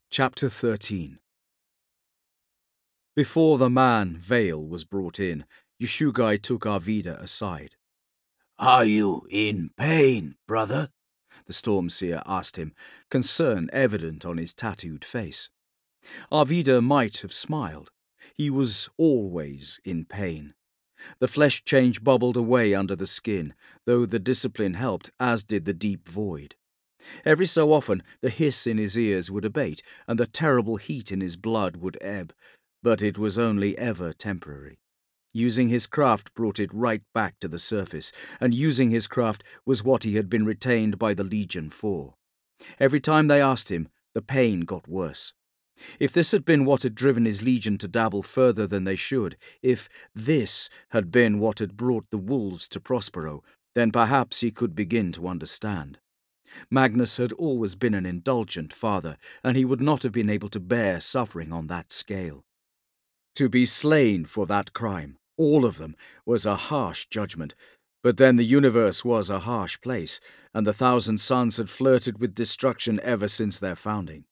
Chapter 13. Before the man, Vale, was brought in, Yoshugai took Arvida aside. "Are you in pain, brother?" The Stormseer asked him, concern evident on his tattooed face. Arvida might have smiled. He was always in pain. The flesh change bubbled away under the skin, though the discipline helped, as did the deep void. Every so often the hiss in his ears would abate, and the terrible heat in his blood would ebb, but it was only ever temporary. Using his craft brought it right back to the surface, and using his craft was what he had been retained by the Legion for. Every time they asked him, the pain got worse. If this had been what had driven his Legion to dabble further than they should, if this had been what had brought the wolves to Prospero, then perhaps he could begin to understand. Magnus had always been an indulgent father, and he would not have been able to bear suffering on that scale. To be slain for that crime, all of them, was a harsh judgment, but then the universe was a harsh place, and the Thousand Suns had flirted with destruction ever since their founding.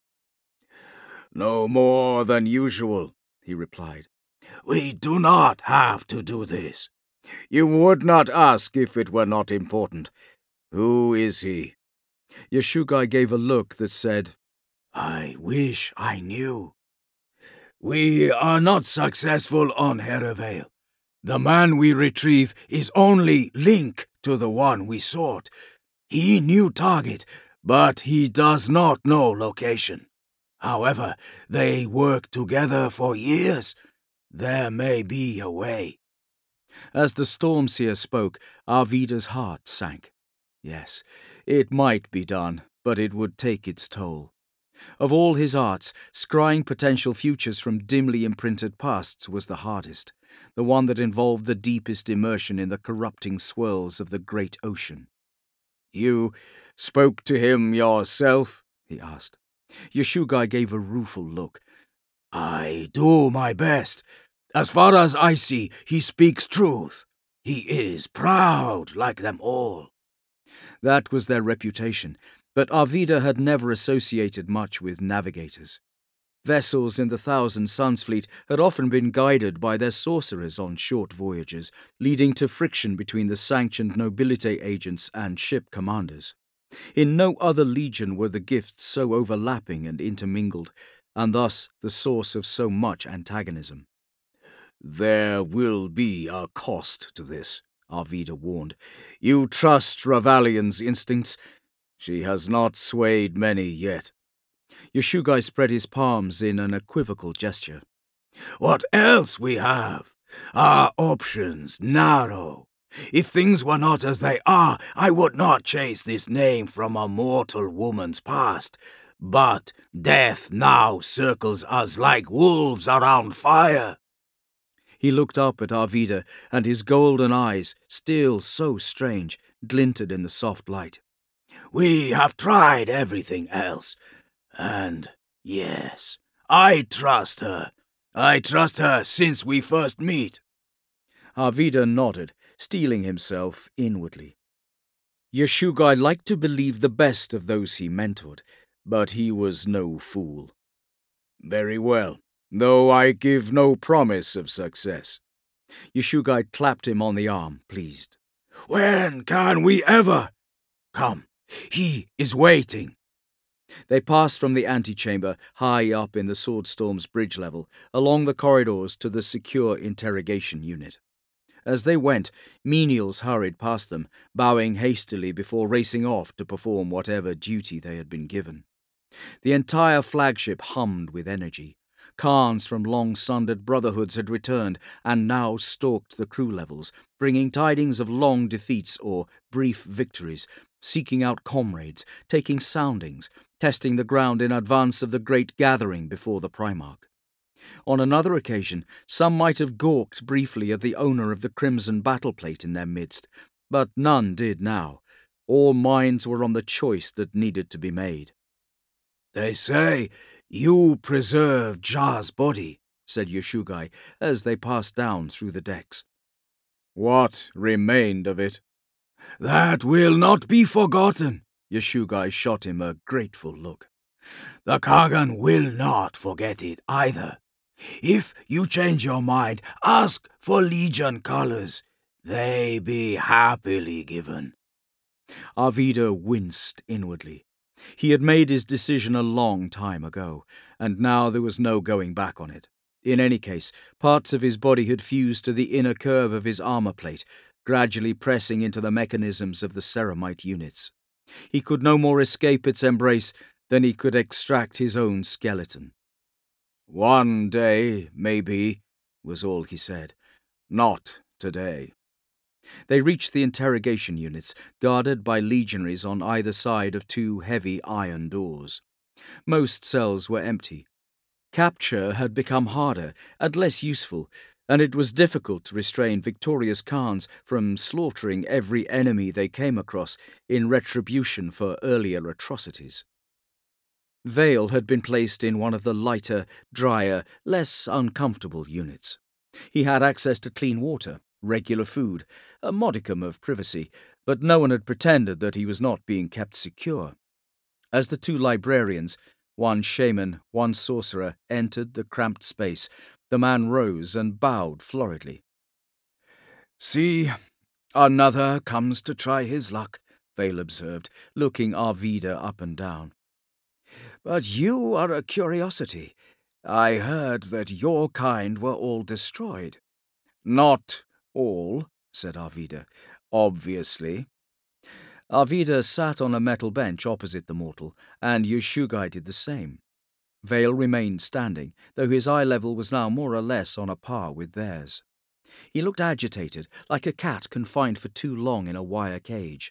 "No more than usual," he replied. "We do not have to do this." "You would not ask if it were not important. Who is he?" Yoshugai gave a look that said, "I wish I knew. We are not successful on Herevale. The man we retrieve is only link to the one we sought. He knew target, but he does not know location. However, they work together for years. There may be a way." As the Stormseer spoke, Arvida's heart sank. Yes, it might be done, but it would take its toll. Of all his arts, scrying potential futures from dimly imprinted pasts was the hardest, the one that involved the deepest immersion in the corrupting swirls of the great ocean. "You spoke to him yourself?" he asked. Yoshugai gave a rueful look. "I do my best. As far as I see, he speaks truth. He is proud like them all." That was their reputation, but Arvida had never associated much with navigators. Vessels in the Thousand Suns fleet had often been guided by their sorcerers on short voyages, leading to friction between the sanctioned nobilite agents and ship commanders. In no other legion were the gifts so overlapping and intermingled, and thus the source of so much antagonism. "There will be a cost to this," Arvida warned. "You trust Ravalian's instincts? She has not swayed many yet." Yoshugai spread his palms in an equivocal gesture. "What else we have? Our options narrow. If things were not as they are, I would not chase this name from a mortal woman's past. But death now circles us like wolves around fire." He looked up at Arvida, and his golden eyes, still so strange, glinted in the soft light. "We have tried everything else. And yes, I trust her. I trust her since we first meet." Arvida nodded, steeling himself inwardly. Yoshugai liked to believe the best of those he mentored, but he was no fool. "Very well, though I give no promise of success." Yoshugai clapped him on the arm, pleased. "When can we ever? Come, he is waiting." They passed from the antechamber, high up in the Swordstorm's bridge level, along the corridors to the secure interrogation unit. As they went, menials hurried past them, bowing hastily before racing off to perform whatever duty they had been given. The entire flagship hummed with energy. Khans from long-sundered brotherhoods had returned and now stalked the crew levels, bringing tidings of long defeats or brief victories, seeking out comrades, taking soundings, testing the ground in advance of the great gathering before the Primarch. On another occasion, some might have gawked briefly at the owner of the crimson battleplate in their midst, but none did now. All minds were on the choice that needed to be made. "They say you preserved Jar's body," said Yoshugai as they passed down through the decks. "What remained of it?" "That will not be forgotten." Yoshugai shot him a grateful look. The Kagan will not forget it either. If you change your mind, ask for Legion colors. They be happily given. Arvida winced inwardly. He had made his decision a long time ago, and now there was no going back on it. In any case, parts of his body had fused to the inner curve of his armor plate, gradually pressing into the mechanisms of the ceramite units. He could no more escape its embrace than he could extract his own skeleton. "One day, maybe," was all he said. "Not today." They reached the interrogation units, guarded by legionaries on either side of two heavy iron doors. Most cells were empty. Capture had become harder and less useful, and it was difficult to restrain victorious Khans from slaughtering every enemy they came across in retribution for earlier atrocities. Vale had been placed in one of the lighter, drier, less uncomfortable units. He had access to clean water, regular food, a modicum of privacy, but no one had pretended that he was not being kept secure. As the two librarians, one shaman, one sorcerer, entered the cramped space, the man rose and bowed floridly. "See, another comes to try his luck," Vale observed, looking Arvida up and down. "But you are a curiosity. I heard that your kind were all destroyed." "Not all," said Arvida. "Obviously." Arvida sat on a metal bench opposite the mortal, and Yoshugai did the same. Vale remained standing, though his eye level was now more or less on a par with theirs. He looked agitated, like a cat confined for too long in a wire cage.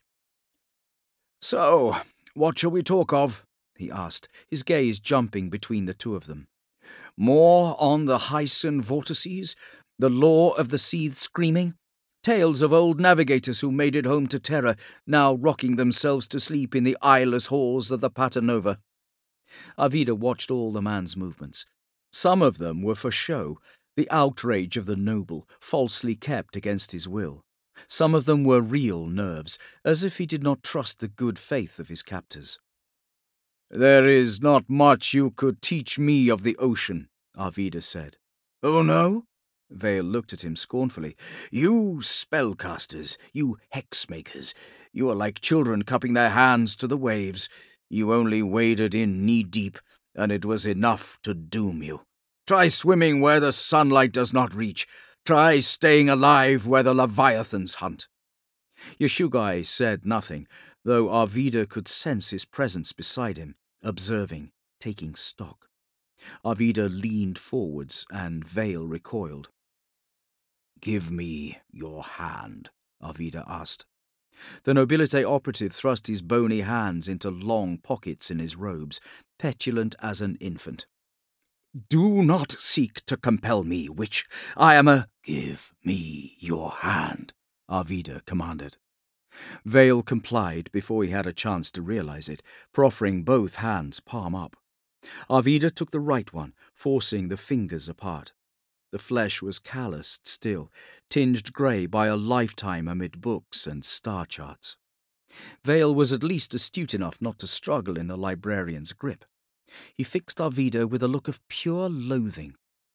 "So, what shall we talk of?" he asked, his gaze jumping between the two of them. "More on the Hyson vortices, the law of the seethe screaming, tales of old navigators who made it home to Terra, now rocking themselves to sleep in the eyeless halls of the Pater Nova." Arvida watched all the man's movements. Some of them were for show, the outrage of the noble, falsely kept against his will. Some of them were real nerves, as if he did not trust the good faith of his captors. "There is not much you could teach me of the ocean," Arvida said. "Oh, no?" Vale looked at him scornfully. "You spellcasters, you hexmakers, you are like children cupping their hands to the waves. You only waded in knee-deep, and it was enough to doom you. Try swimming where the sunlight does not reach. Try staying alive where the leviathans hunt." Yoshugai said nothing, though Arvida could sense his presence beside him, observing, taking stock. Arvida leaned forwards, and Vale recoiled. "Give me your hand," Arvida asked. The nobilite operative thrust his bony hands into long pockets in his robes, petulant as an infant. "Do not seek to compel me, witch. I am a—" "Give me your hand," Arvida commanded. Vale complied before he had a chance to realize it, proffering both hands palm up. Arvida took the right one, forcing the fingers apart. The flesh was calloused still, tinged grey by a lifetime amid books and star charts. Vale was at least astute enough not to struggle in the librarian's grip. He fixed Arvida with a look of pure loathing.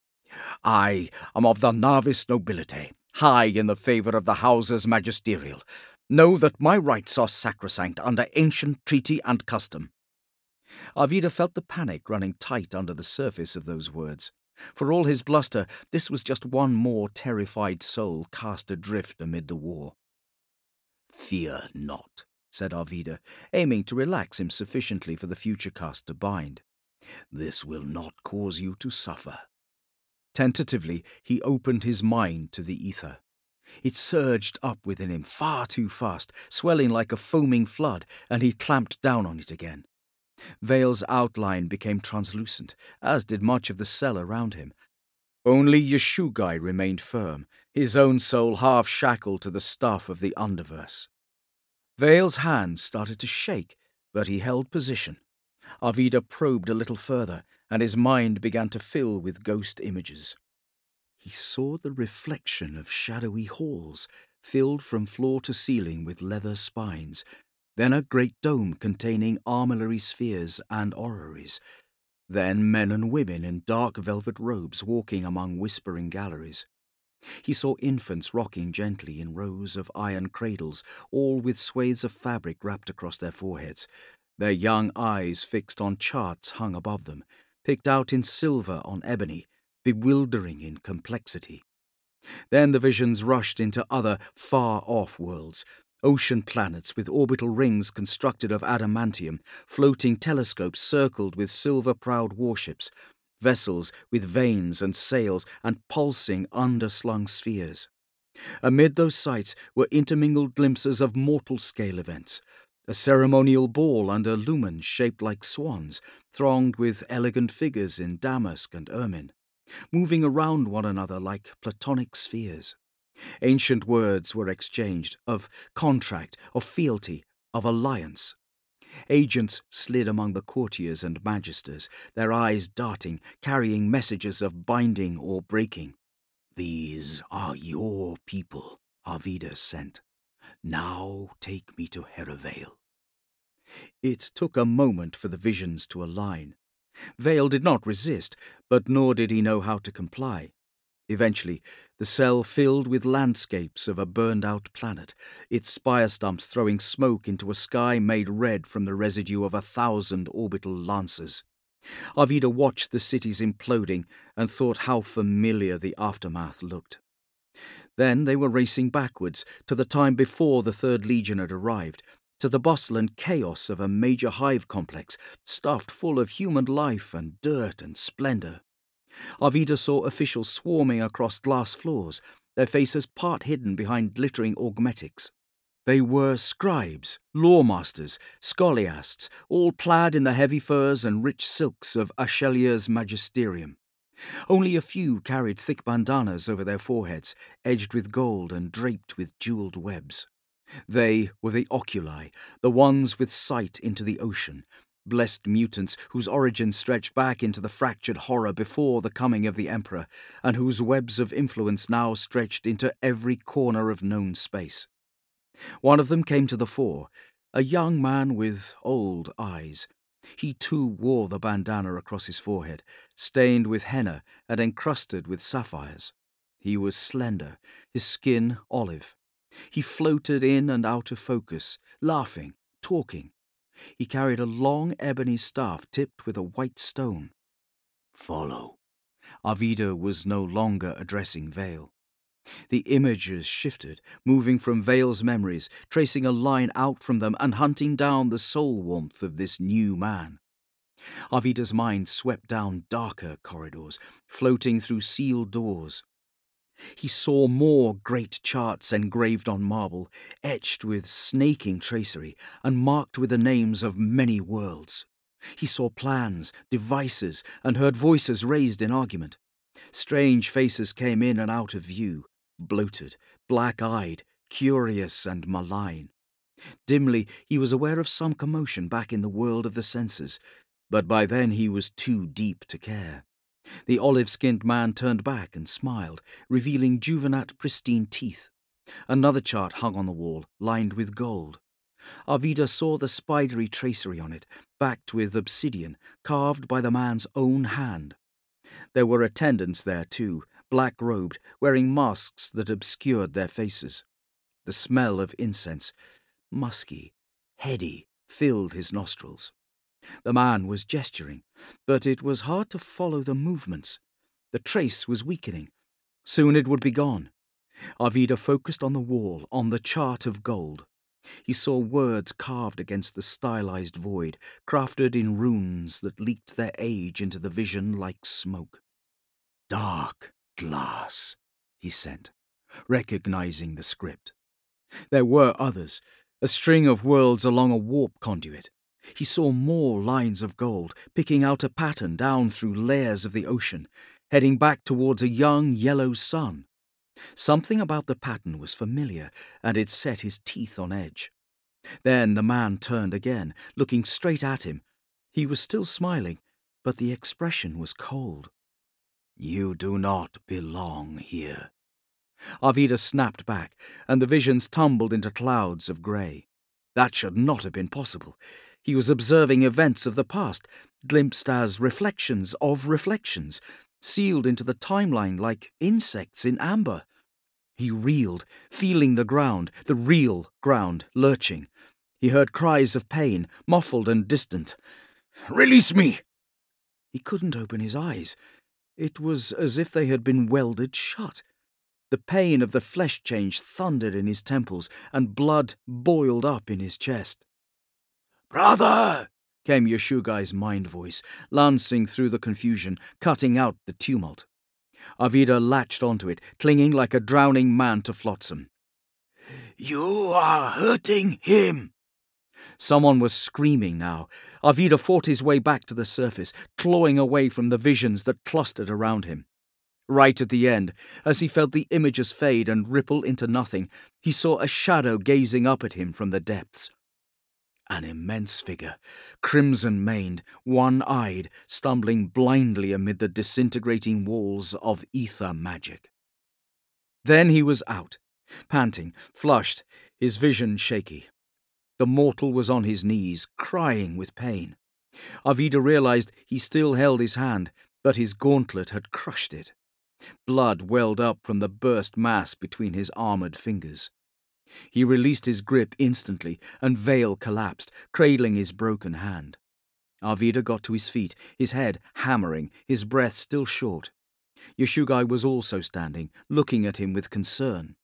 "I am of the Narvis nobility, high in the favour of the houses magisterial. Know that my rights are sacrosanct under ancient treaty and custom." Arvida felt the panic running tight under the surface of those words. For all his bluster, this was just one more terrified soul cast adrift amid the war. "Fear not," said Arvida, aiming to relax him sufficiently for the future cast to bind. "This will not cause you to suffer." Tentatively, he opened his mind to the ether. It surged up within him far too fast, swelling like a foaming flood, and he clamped down on it again. Vale's outline became translucent, as did much of the cell around him. Only Yoshugai remained firm, his own soul half shackled to the stuff of the underverse. Vale's hands started to shake, but he held position. Arvida probed a little further, and his mind began to fill with ghost images. He saw the reflection of shadowy halls, filled from floor to ceiling with leather spines, then a great dome containing armillary spheres and orreries, then men and women in dark velvet robes walking among whispering galleries. He saw infants rocking gently in rows of iron cradles, all with swathes of fabric wrapped across their foreheads, their young eyes fixed on charts hung above them, picked out in silver on ebony, bewildering in complexity. Then the visions rushed into other far-off worlds, ocean planets with orbital rings constructed of adamantium, floating telescopes circled with silver-prowed warships, vessels with vanes and sails and pulsing underslung spheres. Amid those sights were intermingled glimpses of mortal-scale events, a ceremonial ball under lumens shaped like swans, thronged with elegant figures in damask and ermine, moving around one another like platonic spheres. Ancient words were exchanged of contract, of fealty, of alliance. Agents slid among the courtiers and magisters, their eyes darting, carrying messages of binding or breaking. "These are your people," Arvida sent. "Now take me to Herivale." It took a moment for the visions to align. Vale did not resist, but nor did he know how to comply. Eventually, the cell filled with landscapes of a burned-out planet, its spire stumps throwing smoke into a sky made red from the residue of 1,000 orbital lancers. Arvida watched the cities imploding and thought how familiar the aftermath looked. Then they were racing backwards to the time before the Third Legion had arrived, to the bustle and chaos of a major hive complex stuffed full of human life and dirt and splendor. Arvida saw officials swarming across glass floors, their faces part hidden behind glittering augmetics. They were scribes, lawmasters, scholiasts, all clad in the heavy furs and rich silks of Achelier's magisterium. Only a few carried thick bandanas over their foreheads, edged with gold and draped with jeweled webs. They were the oculi, the ones with sight into the ocean, blessed mutants whose origins stretched back into the fractured horror before the coming of the Emperor, and whose webs of influence now stretched into every corner of known space. One of them came to the fore, a young man with old eyes. He too wore the bandana across his forehead, stained with henna and encrusted with sapphires. He was slender, his skin olive. He floated in and out of focus, laughing, talking. He carried a long ebony staff tipped with a white stone. "Follow." Arvida was no longer addressing Vale. The images shifted, moving from Vale's memories, tracing a line out from them and hunting down the soul warmth of this new man. Arvida's mind swept down darker corridors, floating through sealed doors. He saw more great charts engraved on marble, etched with snaking tracery, and marked with the names of many worlds. He saw plans, devices, and heard voices raised in argument. Strange faces came in and out of view, bloated, black-eyed, curious and malign. Dimly he was aware of some commotion back in the world of the senses, but by then he was too deep to care. The olive-skinned man turned back and smiled, revealing Juvenat pristine teeth. Another chart hung on the wall, lined with gold. Arvida saw the spidery tracery on it, backed with obsidian, carved by the man's own hand. There were attendants there, too, black-robed, wearing masks that obscured their faces. The smell of incense, musky, heady, filled his nostrils. The man was gesturing, but it was hard to follow the movements. The trace was weakening. Soon it would be gone. Arvida focused on the wall, on the chart of gold. He saw words carved against the stylized void, crafted in runes that leaked their age into the vision like smoke. "Dark glass," he sent, recognizing the script. There were others, a string of worlds along a warp conduit. He saw more lines of gold, picking out a pattern down through layers of the ocean, heading back towards a young yellow sun. Something about the pattern was familiar, and it set his teeth on edge. Then the man turned again, looking straight at him. He was still smiling, but the expression was cold. "You do not belong here." Arvida snapped back, and the visions tumbled into clouds of grey. That should not have been possible. He was observing events of the past, glimpsed as reflections of reflections, sealed into the timeline like insects in amber. He reeled, feeling the ground, the real ground, lurching. He heard cries of pain, muffled and distant. "Release me!" He couldn't open his eyes. It was as if they had been welded shut. The pain of the flesh change thundered in his temples, and blood boiled up in his chest. "Brother!" came Yashugai's mind voice, lancing through the confusion, cutting out the tumult. Arvida latched onto it, clinging like a drowning man to Flotsam. "You are hurting him!" Someone was screaming now. Arvida fought his way back to the surface, clawing away from the visions that clustered around him. Right at the end, as he felt the images fade and ripple into nothing, he saw a shadow gazing up at him from the depths. An immense figure, crimson-maned, one-eyed, stumbling blindly amid the disintegrating walls of ether magic. Then he was out, panting, flushed, his vision shaky. The mortal was on his knees, crying with pain. Arvida realized he still held his hand, but his gauntlet had crushed it. Blood welled up from the burst mass between his armored fingers. He released his grip instantly, and Vale collapsed, cradling his broken hand. Arvida got to his feet, his head hammering, his breath still short. Yashugai was also standing, looking at him with concern.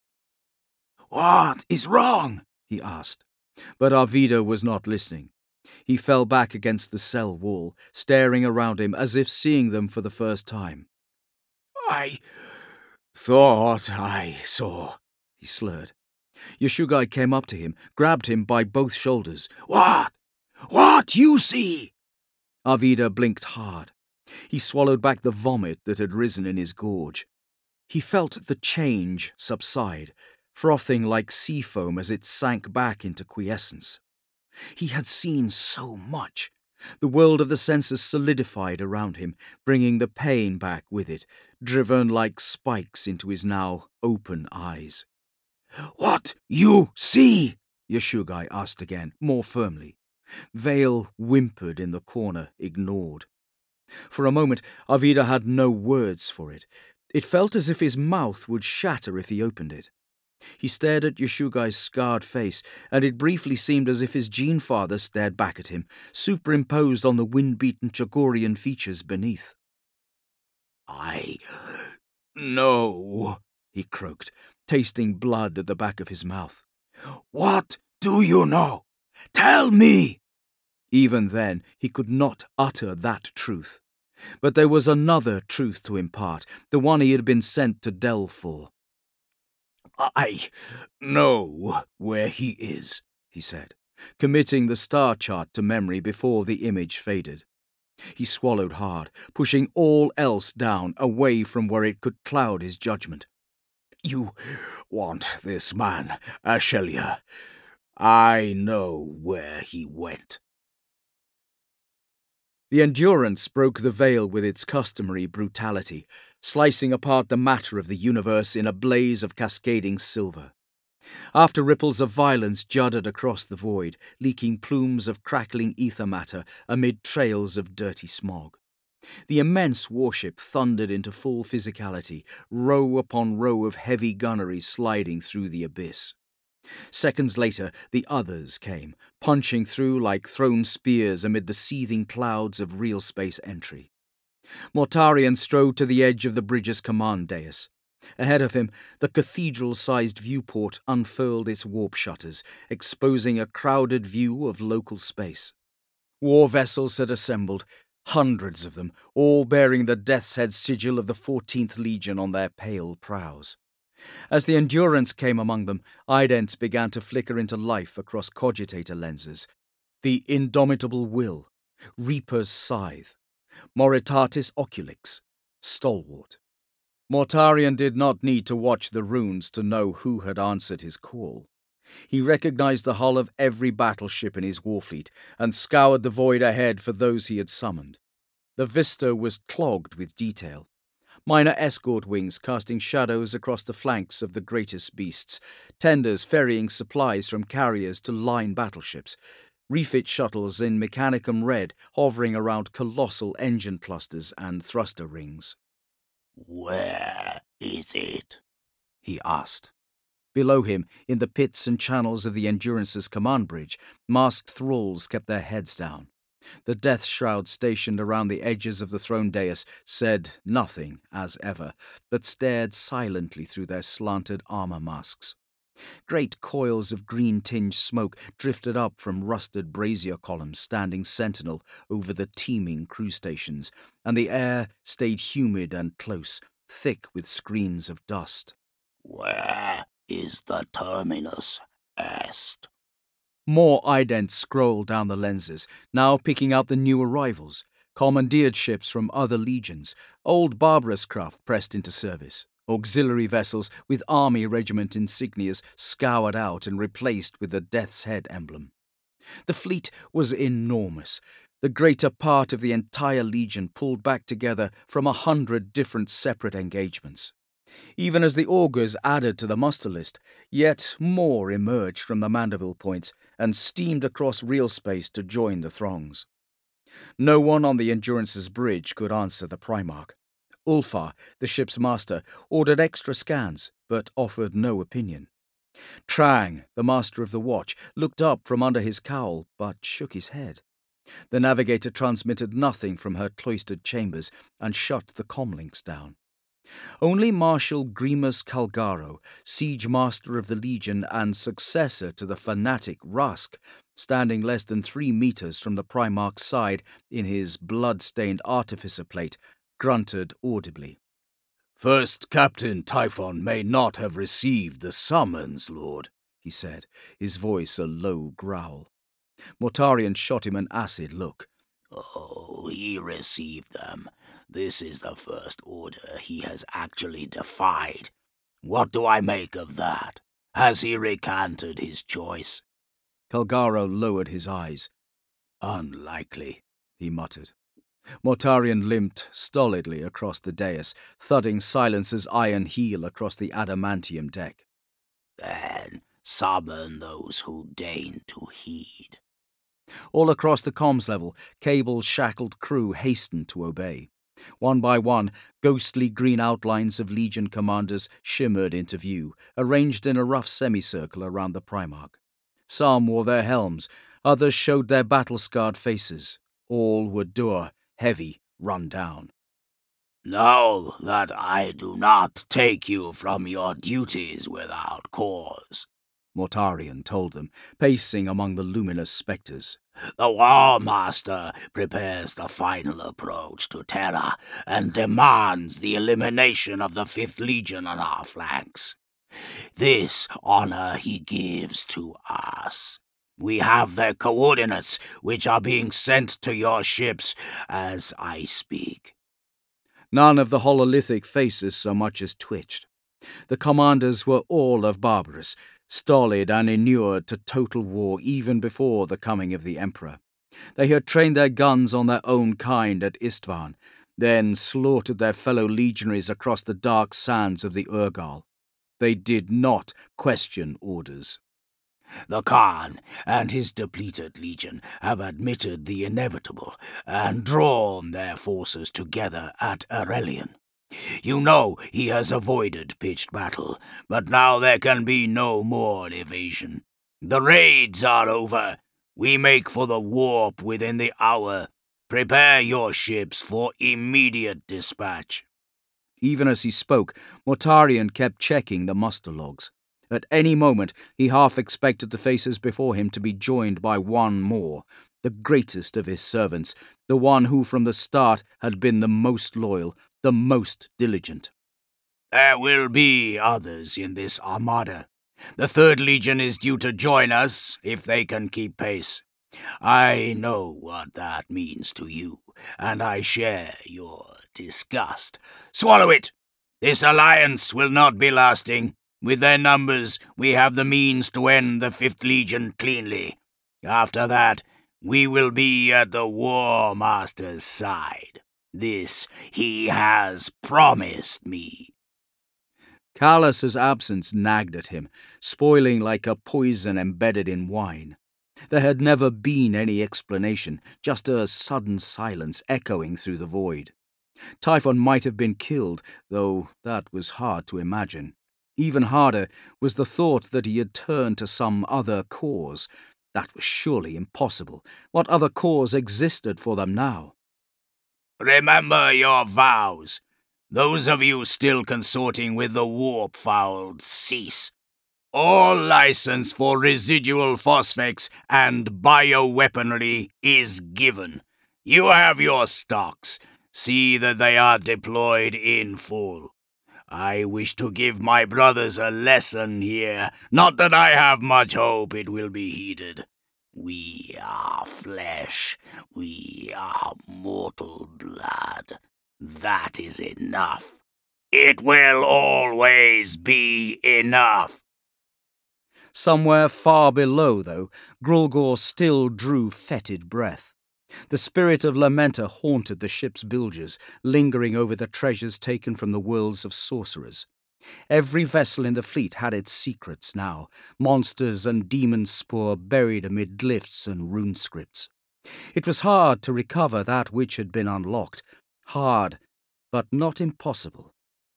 "What is wrong?" he asked. But Arvida was not listening. He fell back against the cell wall, staring around him as if seeing them for the first time. "I thought I saw," he slurred. Yashugai came up to him, grabbed him by both shoulders. What? What you see?" Arvida blinked hard. He swallowed back the vomit that had risen in his gorge. He felt the change subside, frothing like sea foam as it sank back into quiescence. He had seen so much. The world of the senses solidified around him, bringing the pain back with it, driven like spikes into his now open eyes. "What you see?" Yashugai asked again, more firmly. Vale whimpered in the corner, ignored. For a moment, Arvida had no words for it. It felt as if his mouth would shatter if he opened it. He stared at Yashugai's scarred face, and it briefly seemed as if his gene-father stared back at him, superimposed on the wind-beaten Chagorian features beneath. "I know," he croaked, tasting blood at the back of his mouth. "What do you know? Tell me!" Even then, he could not utter that truth. But there was another truth to impart, the one he had been sent to delve for. "I know where he is," he said, committing the star chart to memory before the image faded. He swallowed hard, pushing all else down, away from where it could cloud his judgment. "You want this man, Ashelia. I know where he went." The Endurance broke the veil with its customary brutality, slicing apart the matter of the universe in a blaze of cascading silver. After ripples of violence juddered across the void, leaking plumes of crackling ether matter amid trails of dirty smog. The immense warship thundered into full physicality, row upon row of heavy gunnery sliding through the abyss. Seconds later, the others came, punching through like thrown spears amid the seething clouds of real space entry. Mortarion strode to the edge of the bridge's command dais. Ahead of him, the cathedral-sized viewport unfurled its warp shutters, exposing a crowded view of local space. War vessels had assembled, hundreds of them, all bearing the death's head sigil of the 14th Legion on their pale prows. As the Endurance came among them, idents began to flicker into life across cogitator lenses. The Indomitable Will, Reaper's Scythe, Moritatis Oculix, Stalwart. Mortarion did not need to watch the runes to know who had answered his call. He recognized the hull of every battleship in his warfleet and scoured the void ahead for those he had summoned. The vista was clogged with detail. minor escort wings casting shadows across the flanks of the greatest beasts, tenders ferrying supplies from carriers to line battleships, refit shuttles in Mechanicum Red hovering around colossal engine clusters and thruster rings. "Where is it?" he asked. Below him, in the pits and channels of the Endurance's command bridge, masked thralls kept their heads down. The death shroud stationed around the edges of the throne dais said nothing, as ever, but stared silently through their slanted armor masks. Great coils of green-tinged smoke drifted up from rusted brazier columns standing sentinel over the teeming crew stations, and the air stayed humid and close, thick with screens of dust. "Where is the Terminus Est?" More idents scrolled down the lenses, now picking out the new arrivals, commandeered ships from other legions, old barbarous craft pressed into service, auxiliary vessels with army regiment insignias scoured out and replaced with the Death's Head emblem. The fleet was enormous. The greater part of the entire legion pulled back together from 100 different separate engagements. Even as the augurs added to the muster list, yet more emerged from the Mandeville points and steamed across real space to join the throngs. No one on the Endurance's bridge could answer the Primarch. Ulfar, the ship's master, ordered extra scans, but offered no opinion. Trang, the master of the watch, looked up from under his cowl, but shook his head. The navigator transmitted nothing from her cloistered chambers and shut the comlinks down. Only Marshal Grimus Calgaro, siege master of the Legion and successor to the fanatic Rusk, standing less than 3 meters from the Primarch's side in his blood-stained artificer plate, grunted audibly. "First Captain Typhon may not have received the summons, Lord," he said, his voice a low growl. Mortarion shot him an acid look. "Oh, he received them. This is the first order he has actually defied. What do I make of that? Has he recanted his choice?" Calgaro lowered his eyes. "Unlikely," he muttered. Mortarion limped stolidly across the dais, thudding Silence's iron heel across the adamantium deck. "Then summon those who deign to heed." All across the comms level, Cable's shackled crew hastened to obey. One by one, ghostly green outlines of Legion commanders shimmered into view, arranged in a rough semicircle around the Primarch. Some wore their helms, others showed their battle-scarred faces. All were dour, heavy, run down. "Know that I do not take you from your duties without cause," Mortarion told them, pacing among the luminous spectres. "The War Master prepares the final approach to Terra and demands the elimination of the 5th Legion on our flanks. This honor he gives to us. We have their coordinates, which are being sent to your ships as I speak." None of the hololithic faces so much as twitched. The commanders were all of Barbarous, stolid and inured to total war even before the coming of the Emperor. They had trained their guns on their own kind at Istvan, then slaughtered their fellow legionaries across the dark sands of the Urgal. They did not question orders. "The Khan and his depleted legion have admitted the inevitable and drawn their forces together at Aurelian. You know he has avoided pitched battle, but now there can be no more evasion. The raids are over. We make for the warp within the hour. Prepare your ships for immediate dispatch." Even as he spoke, Mortarion kept checking the muster logs. At any moment, he half expected the faces before him to be joined by one more, the greatest of his servants, the one who from the start had been the most loyal, the most diligent. "There will be others in this armada. The 3rd Legion is due to join us if they can keep pace. I know what that means to you, and I share your disgust. Swallow it! This alliance will not be lasting. With their numbers, we have the means to end the 5th Legion cleanly. After that, we will be at the War Master's side. This he has promised me. Callus's absence nagged at him, spoiling like a poison embedded in wine. There had never been any explanation, just a sudden silence echoing through the void. Typhon might have been killed, though that was hard to imagine. Even harder was the thought that he had turned to some other cause. That was surely impossible. What other cause existed for them now? Remember your vows. Those of you still consorting with the warpfowl, cease. All license for residual phosphex and bioweaponry is given. You have your stocks. See that they are deployed in full. I wish to give my brothers a lesson here, not that I have much hope it will be heeded. We are flesh. We are mortal blood. That is enough. It will always be enough. Somewhere far below, though, Grulgor still drew fetid breath. The spirit of Lamenta haunted the ship's bilges, lingering over the treasures taken from the worlds of sorcerers. Every vessel in the fleet had its secrets now, monsters and demon spore buried amid glyphs and rune scripts. It was hard to recover that which had been unlocked. Hard, but not impossible.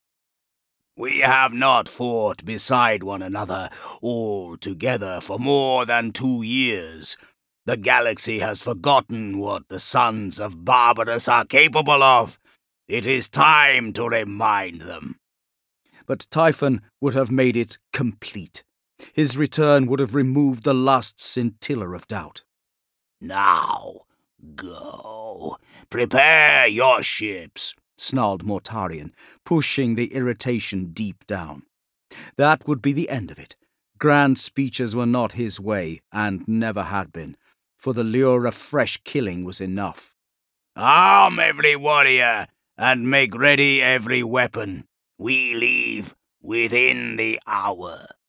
We have not fought beside one another all together for more than 2 years. The galaxy has forgotten what the sons of Barbarus are capable of. It is time to remind them. But Typhon would have made it complete. His return would have removed the last scintilla of doubt. Now, go. Prepare your ships, snarled Mortarion, pushing the irritation deep down. That would be the end of it. Grand speeches were not his way, and never had been, for the lure of fresh killing was enough. Arm every warrior, and make ready every weapon. We leave within the hour.